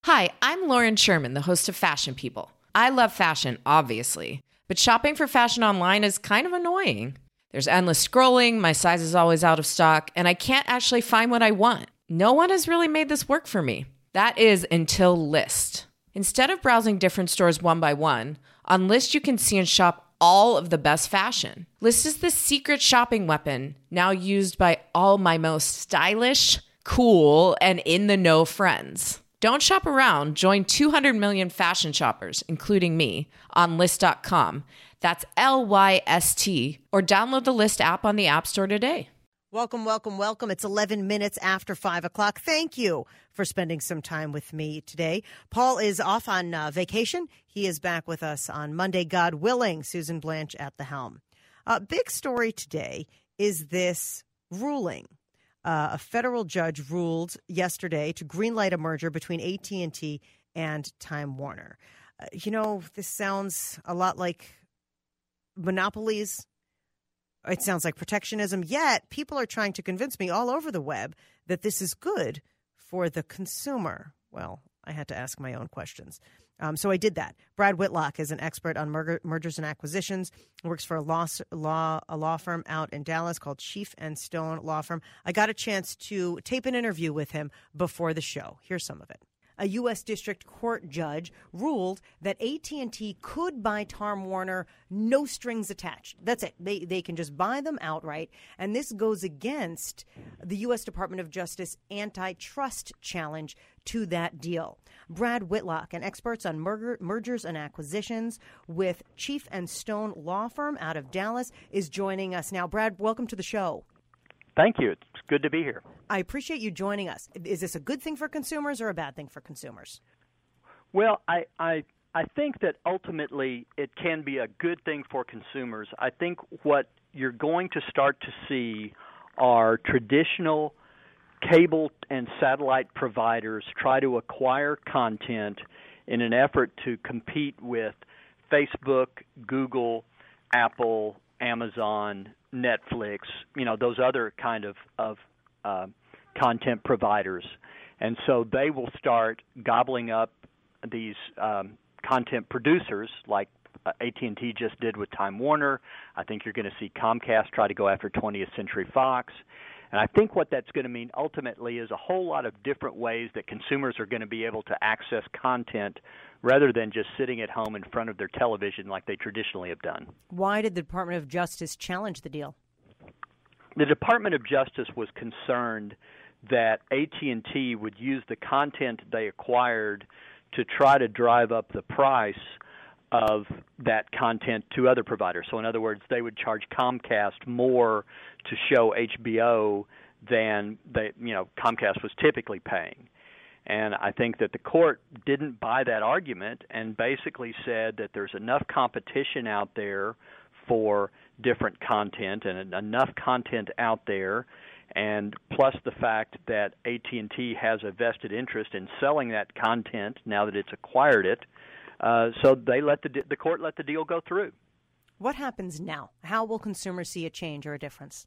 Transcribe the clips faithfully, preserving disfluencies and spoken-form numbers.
Hi, I'm Lauren Sherman, the host of Fashion People. I love fashion, obviously, but shopping for fashion online is kind of annoying. There's endless scrolling, my size is always out of stock, and I can't actually find what I want. No one has really made this work for me. That is until Lyst. Instead of browsing different stores one by one, on Lyst you can see and shop all of the best fashion. Lyst is the secret shopping weapon now used by all my most stylish, cool, and in-the-know friends. Don't shop around. Join two hundred million fashion shoppers, including me, on Lyst dot com. That's L Y S T, or download the Lyst app on the App Store today. Welcome, welcome, welcome. It's eleven minutes after five o'clock. Thank you for spending some time with me today. Paul is off on uh, vacation. He is back with us on Monday, God willing. Susan Blanche at the helm. Uh, big story today is this ruling. Uh, a federal judge ruled yesterday to greenlight a merger between A T and T and Time Warner. Uh, you know, this sounds a lot like monopolies. It sounds like protectionism. Yet people are trying to convince me all over the web that this is good for the consumer. Well, I had to ask my own questions. Um, so I did that. Brad Whitlock is an expert on merger, mergers and acquisitions. Works for a law, law a law firm out in Dallas called Chief and Stone Law Firm. I got a chance to tape an interview with him before the show. Here's some of it. A U S District Court judge ruled that A T and T could buy Time Warner, no strings attached. That's it. They they can just buy them outright. And this goes against the U S Department of Justice antitrust challenge to that deal. Brad Whitlock, an expert on merger, mergers and acquisitions with Chief and Stone Law Firm out of Dallas, is joining us now. Brad, welcome to the show. Thank you. It's good to be here. I appreciate you joining us. Is this a good thing for consumers or a bad thing for consumers? Well, I, I I think that ultimately it can be a good thing for consumers. I think what you're going to start to see are traditional cable and satellite providers try to acquire content in an effort to compete with Facebook, Google, Apple, Amazon, Netflix, you know, those other kind of, of uh, content providers. And so they will start gobbling up these um, content producers like uh, A T and T just did with Time Warner. I think you're going to see Comcast try to go after twentieth Century Fox. And I think what that's going to mean ultimately is a whole lot of different ways that consumers are going to be able to access content rather than just sitting at home in front of their television like they traditionally have done. Why did the Department of Justice challenge the deal? The Department of Justice was concerned that A T and T would use the content they acquired to try to drive up the price of that content to other providers. So in other words, they would charge Comcast more to show H B O than they, you know, Comcast was typically paying. And I think that the court didn't buy that argument and basically said that there's enough competition out there for different content and enough content out there, and plus the fact that A T and T has a vested interest in selling that content now that it's acquired it, uh, so they let the the court let the deal go through. What happens now? How will consumers see a change or a difference?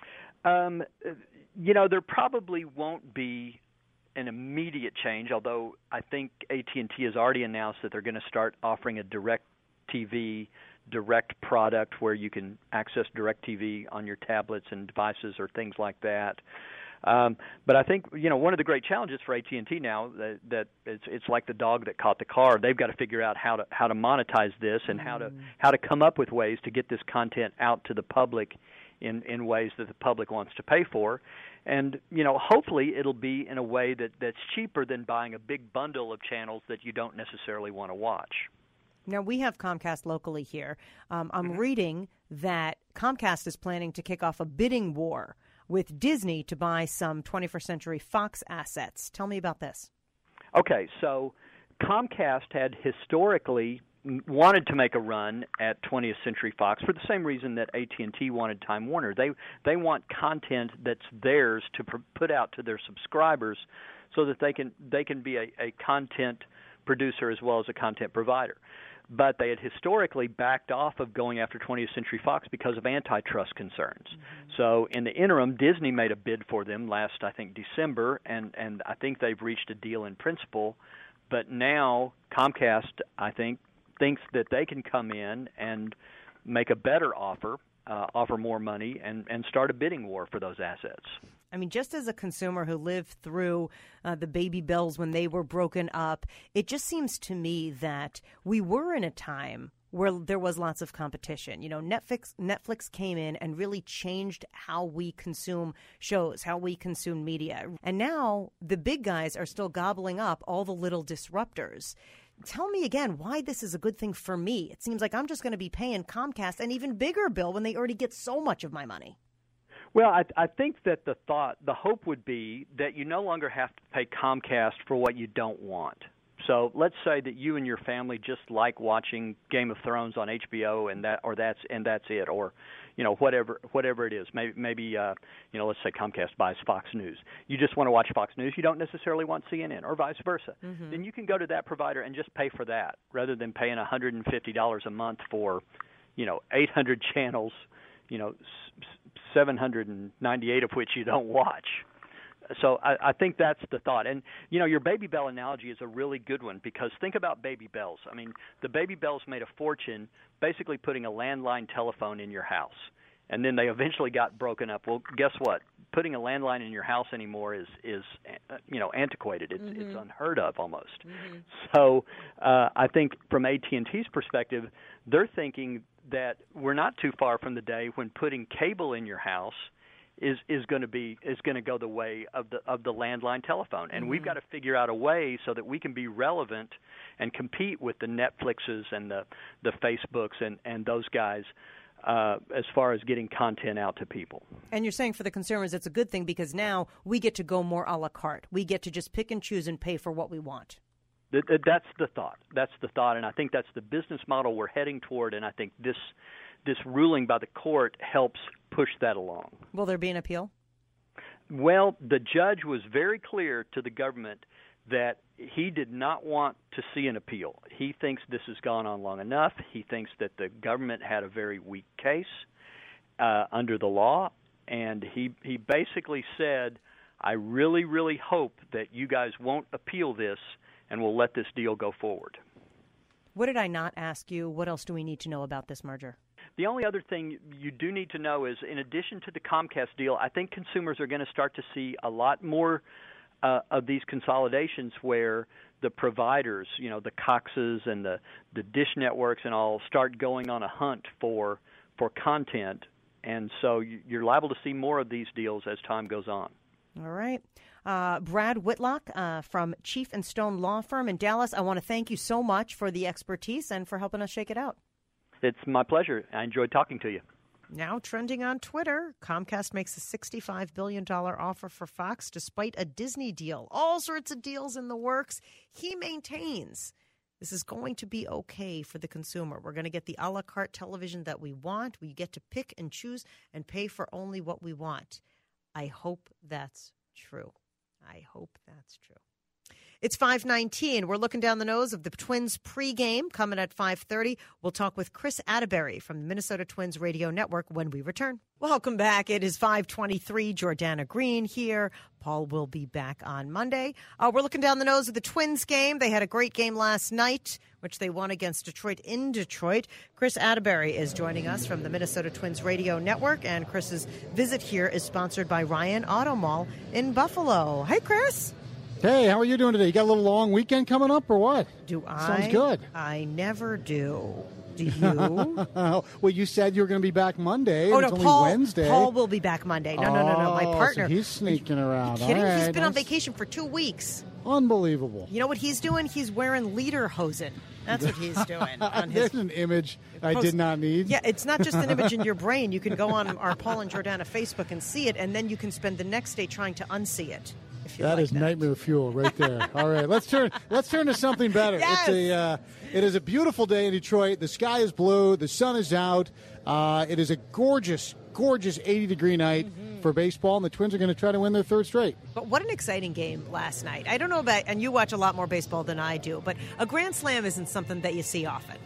Um, you know, there probably won't be an immediate change, although I think A T and T has already announced that they're going to start offering a direct T V direct product where you can access direct T V on your tablets and devices or things like that. Um, but I think, you know, one of the great challenges for A T and T now that, that it's, it's like the dog that caught the car. They've got to figure out how to how to monetize this and how to how to come up with ways to get this content out to the public in, in ways that the public wants to pay for. And, you know, hopefully it'll be in a way that, that's cheaper than buying a big bundle of channels that you don't necessarily want to watch. Now, we have Comcast locally here. Um, I'm mm-hmm. reading that Comcast is planning to kick off a bidding war with Disney to buy some twenty-first Century Fox assets. Tell me about this. Okay, so Comcast had historically wanted to make a run at twentieth Century Fox for the same reason that A T and T wanted Time Warner. They they want content that's theirs to pr- put out to their subscribers so that they can they can be a, a content producer as well as a content provider. But they had historically backed off of going after twentieth Century Fox because of antitrust concerns. Mm-hmm. So in the interim, Disney made a bid for them last, I think, December, and, and I think they've reached a deal in principle but now Comcast, I think, thinks that they can come in and make a better offer, uh, offer more money, and, and start a bidding war for those assets. I mean, just as a consumer who lived through uh, the baby bells when they were broken up, it just seems to me that we were in a time where there was lots of competition. You know, Netflix Netflix came in and really changed how we consume shows, how we consume media. And now the big guys are still gobbling up all the little disruptors. Tell me again why this is a good thing for me. It seems like I'm just going to be paying Comcast an even bigger bill when they already get so much of my money. Well, I, I think that the thought, the hope would be that you no longer have to pay Comcast for what you don't want. So let's say that you and your family just like watching Game of Thrones on H B O, and that, or that's and that's it, or you know whatever whatever it is. Maybe maybe uh, you know let's say Comcast buys Fox News. You just want to watch Fox News. You don't necessarily want C N N, or vice versa. Mm-hmm. Then you can go to that provider and just pay for that, rather than paying one hundred fifty dollars a month for you know eight hundred channels, you know seven hundred ninety-eight of which you don't watch. So I, I think that's the thought. And, you know, your Baby Bell analogy is a really good one, because think about Baby Bells. I mean, the Baby Bells made a fortune basically putting a landline telephone in your house, and then they eventually got broken up. Well, guess what? Putting a landline in your house anymore is, is uh, you know, antiquated. It's, mm-hmm. it's unheard of almost. Mm-hmm. So uh, I think from A T and T's perspective, they're thinking that we're not too far from the day when putting cable in your house is is going to be is going to go the way of the of the landline telephone, and mm-hmm. we've got to figure out a way so that we can be relevant and compete with the Netflixes and the the Facebooks and and those guys uh, as far as getting content out to people. And you're saying for the consumers it's a good thing, because now we get to go more a la carte. We get to just pick and choose and pay for what we want. That's the thought. That's the thought, and I think that's the business model we're heading toward, and I think this this ruling by the court helps push that along. Will there be an appeal? Well, the judge was very clear to the government that he did not want to see an appeal. He thinks this has gone on long enough. He thinks that the government had a very weak case uh, under the law, and he he basically said, I really, really hope that you guys won't appeal this and we'll let this deal go forward. What did I not ask you? What else do we need to know about this merger? The only other thing you do need to know is, in addition to the Comcast deal, I think consumers are going to start to see a lot more uh, of these consolidations where the providers, you know, the Coxes and the, the Dish Networks and all, start going on a hunt for for content. And so you're liable to see more of these deals as time goes on. All right. Uh, Brad Whitlock uh, from Chief and Stone Law Firm in Dallas, I want to thank you so much for the expertise and for helping us shake it out. It's my pleasure. I enjoyed talking to you. Now trending on Twitter, Comcast makes a sixty-five billion dollars offer for Fox despite a Disney deal. All sorts of deals in the works. He maintains this is going to be okay for the consumer. We're going to get the a la carte television that we want. We get to pick and choose and pay for only what we want. I hope that's true. I hope that's true. It's five nineteen. We're looking down the nose of the Twins pregame coming at five thirty. We'll talk with Chris Atterbury from the Minnesota Twins Radio Network when we return. Welcome back. It is five twenty-three. Jordana Green here. Paul will be back on Monday. Uh, we're looking down the nose of the Twins game. They had a great game last night, which they won against Detroit in Detroit. Chris Atterbury is joining us from the Minnesota Twins Radio Network, and Chris's visit here is sponsored by Ryan Auto Mall in Buffalo. Hey, Chris. Hey, how are you doing today? You got a little long weekend coming up or what? Do I? Sounds good. I never do. Do you? Well, you said you were going to be back Monday. Oh, and no, it's Paul, only Wednesday. Paul will be back Monday. No, no, no, no. My Oh, partner. So he's sneaking around. Are you kidding? All right, He's been on nice. vacation for two weeks. Unbelievable. You know what he's doing? He's wearing lederhosen. That's what he's doing. On his There's an image I post. did not need. Yeah, it's not just an image in your brain. You can go on our Paul and Jordana Facebook and see it, and then you can spend the next day trying to unsee it. If you That like is that. nightmare fuel right there. All right, let's turn let's turn to something better. Yes! It's a uh, it is a beautiful day in Detroit. The sky is blue. The sun is out. Uh, it is a gorgeous, gorgeous eighty degree night mm-hmm. for baseball, and the Twins are going to try to win their third straight. But what an exciting game last night. I don't know about, and you watch a lot more baseball than I do, but a grand slam isn't something that you see often.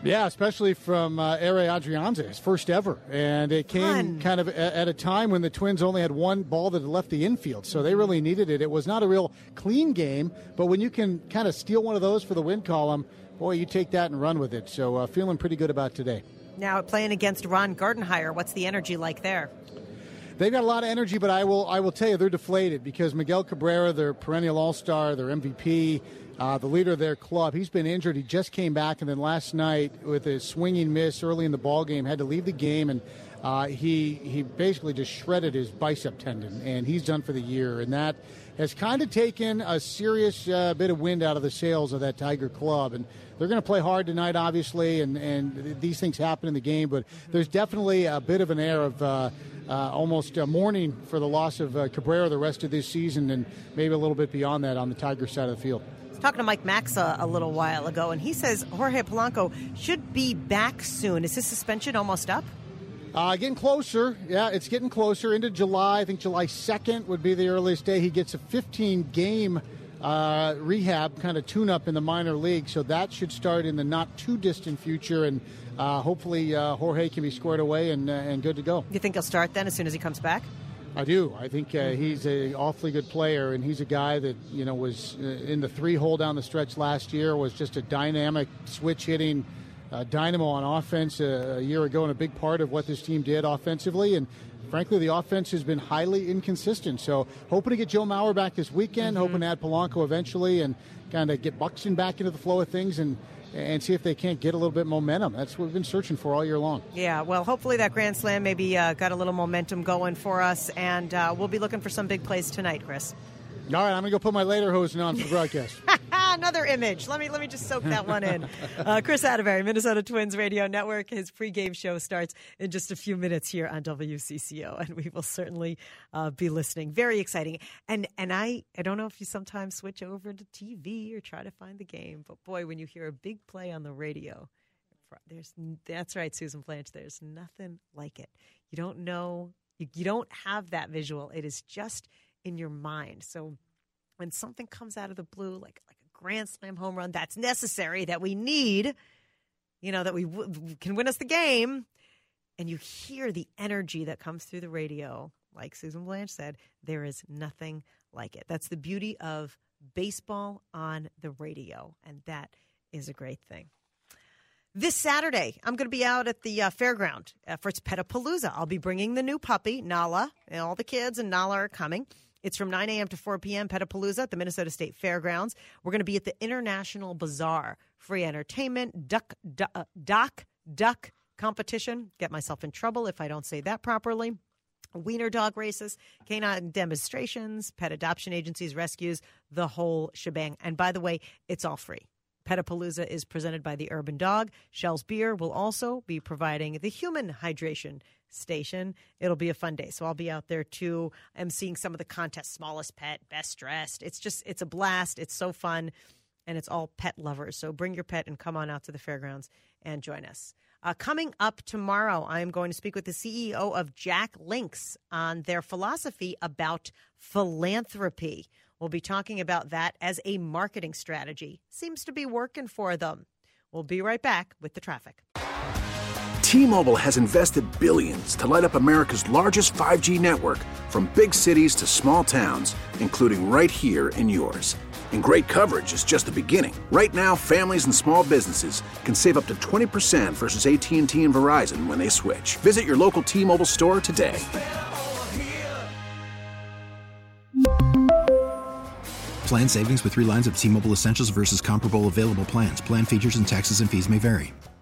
Yeah, especially from uh, Ehire Adrianza, his first ever. And it came Fun. kind of a- at a time when the Twins only had one ball that had left the infield, so they really needed it. It was not a real clean game, but when you can kind of steal one of those for the win column, boy, you take that and run with it. So uh, feeling pretty good about today. Now playing against Ron Gardenhire, what's the energy like there? They've got a lot of energy, but I will I will tell you they're deflated because Miguel Cabrera, their perennial all-star, their M V P, uh, the leader of their club, he's been injured. He just came back, and then last night with a swinging miss early in the ball game, had to leave the game, and uh, he he basically just shredded his bicep tendon, and he's done for the year. And that has kind of taken a serious uh, bit of wind out of the sails of that Tiger club. And they're going to play hard tonight, obviously, and, and these things happen in the game, but there's definitely a bit of an air of uh, uh, almost uh, mourning for the loss of uh, Cabrera the rest of this season, and maybe a little bit beyond that on the Tiger side of the field. Talking to Mike Maxa a little while ago, and he says Jorge Polanco should be back soon. Is his suspension almost up? Uh, getting closer. Yeah, it's getting closer into July. I think July second would be the earliest day. He gets a fifteen-game uh, rehab kind of tune-up in the minor league, so that should start in the not-too-distant future, and uh, hopefully uh, Jorge can be squared away and, uh, and good to go. You think he'll start then as soon as he comes back? I do. I think uh, he's an awfully good player, and he's a guy that, you know, was uh, in the three-hole down the stretch last year, was just a dynamic switch-hitting uh, dynamo on offense uh, a year ago, and a big part of what this team did offensively. And frankly, the offense has been highly inconsistent. So hoping to get Joe Mauer back this weekend, mm-hmm. hoping to add Polanco eventually, and kind of get Buxton back into the flow of things, and and see if they can't get a little bit momentum. That's what we've been searching for all year long. Yeah, well, hopefully that Grand Slam maybe uh, got a little momentum going for us, and uh, we'll be looking for some big plays tonight, Chris. All right, I'm going to go put my lederhosen on for the broadcast. Another image. Let me let me just soak that one in. Uh, Chris Atterbury, Minnesota Twins Radio Network. His pregame show starts in just a few minutes here on W C C O, and we will certainly uh, be listening. Very exciting. And and I, I don't know if you sometimes switch over to T V or try to find the game, but boy, when you hear a big play on the radio, there's that's right, Susan Blanche. There's nothing like it. You don't know. You, you don't have that visual. It is just in your mind. So when something comes out of the blue, like like a grand slam home run, that's necessary, that we need, you know, that we w- can win us the game, and you hear the energy that comes through the radio, like Susan Blanche said, there is nothing like it. That's the beauty of baseball on the radio, and that is a great thing. This Saturday, I'm going to be out at the uh, fairground uh, for its Petapalooza. I'll be bringing the new puppy, Nala, and all the kids and Nala are coming. It's from nine a.m. to four p.m., Petapalooza at the Minnesota State Fairgrounds. We're going to be at the International Bazaar. Free entertainment, duck, duck, uh, dock, duck competition. Get myself in trouble if I don't say that properly. Wiener dog races, canine demonstrations, pet adoption agencies, rescues, the whole shebang. And by the way, it's all free. Petapalooza is presented by the Urban Dog. Shell's Beer will also be providing the human hydration station. It'll be a fun day. So I'll be out there too. I'm seeing some of the contests, smallest pet, best dressed. It's just, it's a blast. It's so fun. And it's all pet lovers. So bring your pet and come on out to the fairgrounds and join us. Uh, coming up tomorrow, I'm going to speak with the C E O of Jack Links on their philosophy about philanthropy. We'll be talking about that as a marketing strategy. Seems to be working for them. We'll be right back with the traffic. T-Mobile has invested billions to light up America's largest five G network, from big cities to small towns, including right here in yours. And great coverage is just the beginning. Right now, families and small businesses can save up to twenty percent versus A T and T and Verizon when they switch. Visit your local T-Mobile store today. Plan savings with three lines of T-Mobile Essentials versus comparable available plans. Plan features and taxes and fees may vary.